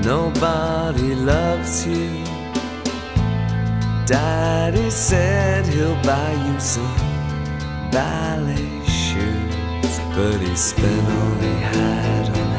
nobody loves you. Daddy said he'll buy you some ballet shoes, but he spent all he had on